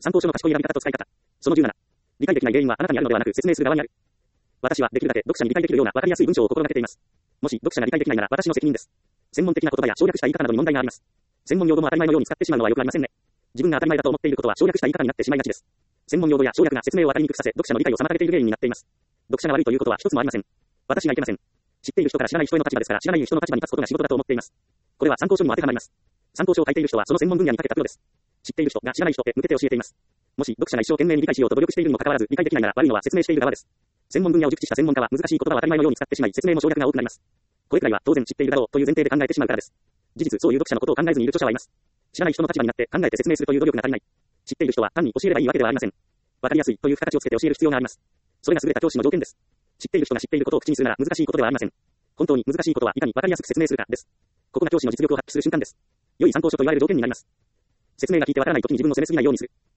参考書の賢い選び方と使い方。その17。理解できない原因はあなたにあるのではなく説明する側にある。私はできるだけ読者に理解できるようなわかりやすい文章を心がけています。もし読者が理解できないなら私の責任です。専門的な言葉や省略した言い方などに問題があります。専門用語も当たり前のように使ってしまうのは良くありませんね。自分が当たり前だと思っていることは省略した言い方になってしまいがちです。専門用語や省略が説明をわかりにくくさせ、読者の理解を妨げている原因になっています。読者が悪いということは一つもありません。私がいけません。知っている人から知らない人への立場ですから、知らない人の立場に立つことが仕事だと思っています。これは参考書にも当てはまります。参考書を書いている人はその専門分野に長けたプロです。知っている人が知らない人へ向けて教えています。もし読者が一生懸命に理解しようと努力しているにもかかわらず理解できないなら悪いのは説明している側です。専門分野を熟知した専門家は難しい言葉を当たり前のように使ってしまい説明も省略が多くなります。これくらいは当然知っているだろうという前提で考えてしまうからです。事実そういう読者のことを考えずにいる著者はいます。知らない人の立場になって考えて説明するという努力が足りない。知っている人は単に教えればいいわけではありません。わかりやすいという付加価値をつけて教える必要があります。それが優れた教師の条件です。知っている人が知っていることを口にするなら難しいことではありません。本当に難しいことはいかにわかりやすく説明するかです。ここが教師の実力を発揮する瞬間です。良い参考書と言われる条件になります。説明が聞いてわからないときに自分を責めすぎないようにする。